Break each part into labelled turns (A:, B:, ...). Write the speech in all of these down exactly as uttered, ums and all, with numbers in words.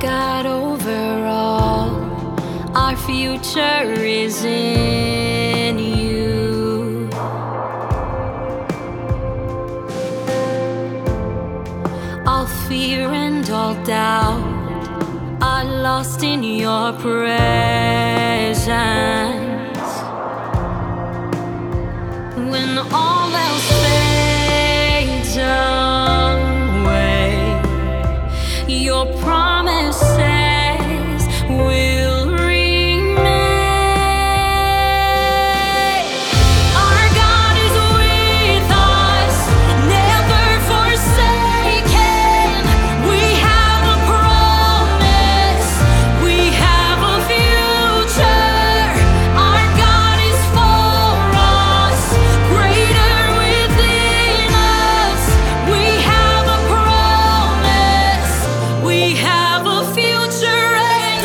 A: God over all. Our future is in you. All fear and all doubt are lost in your presence. When all else fades away, your promises will remain. Our God is with us, never forsaken. We have a promise, we have a future. Our God is for us, greater within us. We have a promise, we have a future and a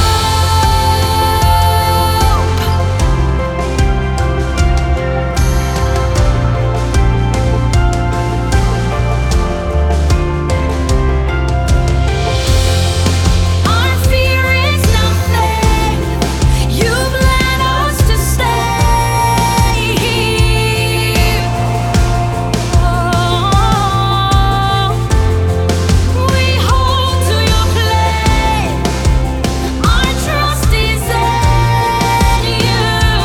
A: our fear is nothing. You've led us to stay here. Oh, we hold to your plan. Our trust is in you.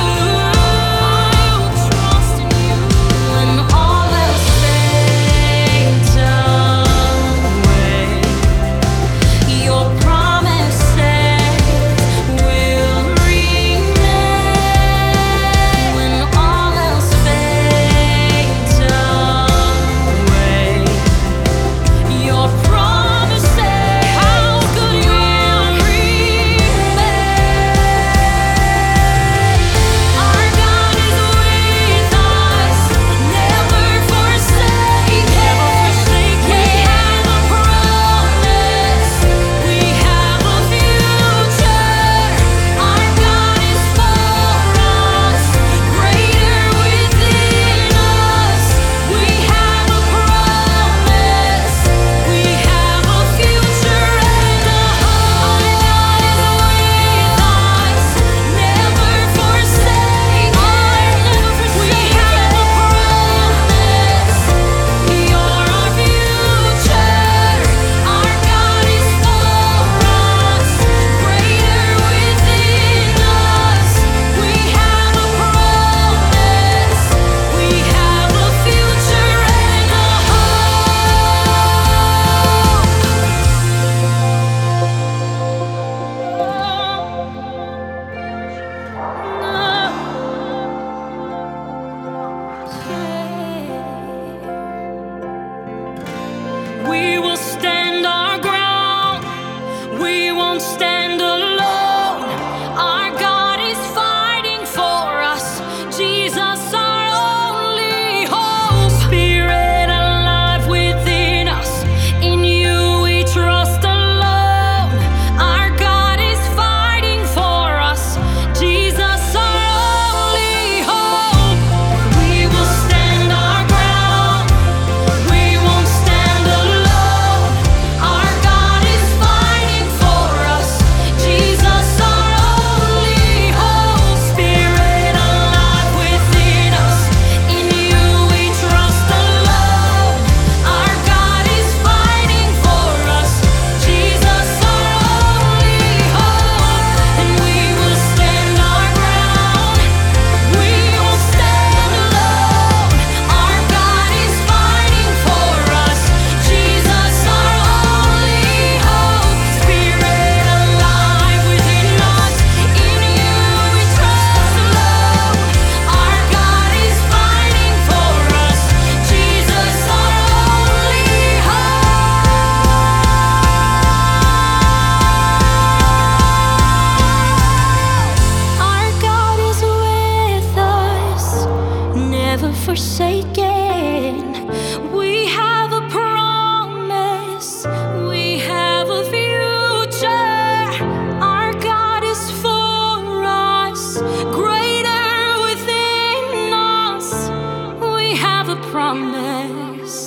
A: Trust in you. When all else fades away, your promises will remain. When all else fades away, your promises how good you remain. Our God is with us, never forsaken. We have a promise, we have a future. Our God is for us, greater within us. We have a promise, we have a future and a hope. Our God is with us, never forsaken. We have a promise, you're our future. Our God is for us, greater within us. We have a promise, we have a future and a hope. We will stand our ground. We won't stand alone. Our God is fighting for us. Jesus, our only hope. Spirit alive within us. In you we trust alone. Our God is fighting for us. Jesus, our only hope. We will stand our ground. We won't stand alone. Our God is fighting for us. Jesus, our only hope. Spirit alive within us. In you we trust alone. Our God is fighting for us. Jesus, our only hope. And we will stand our ground. We won't stand alone. Our God is fighting for us. Jesus, our only hope. Spirit alive within us. In you we trust alone. Our God is fighting for us. Jesus, our only hope. Our God is with us, never forsaken. We have a promise, we have a future. Our God is for us, greater within us. We have a promise,